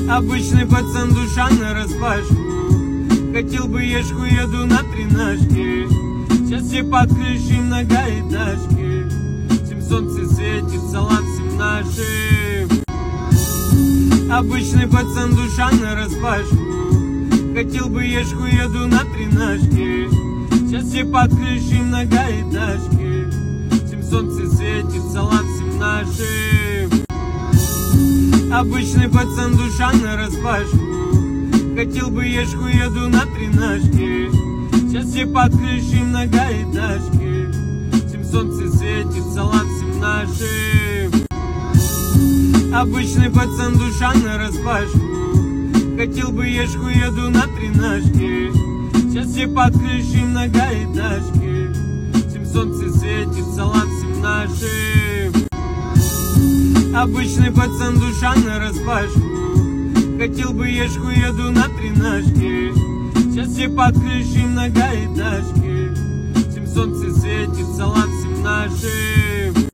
Обычный пацан, душа нараспашку. Хотел бы ешку, еду на тринашке. Сейчас все под крышей многоэтажки. Всем солнце светит, салам всем нашим. Обычный пацан, душа нараспашку. Хотел бы ешку, еду на тринашке. Сейчас все под крышей многоэтажки. Всем солнце светит, салам всем нашим. Обычный пацан, душа нараспашку. Хотел бы ешку, еду на тринашке. Сейчас все под крышей многоэтажки. Всем солнце светит, салам всем нашим. Обычный пацан, душа нараспашку. Хотел бы ешку, еду на тринашке. Сейчас все под крышей многоэтажки. Всем солнце светит, салам всем нашим. Обычный пацан, душа нараспашку. Хотел бы ешку, еду на тринашке. Сейчас все под крышей многоэтажки. Всем солнце светит, салам всем нашим.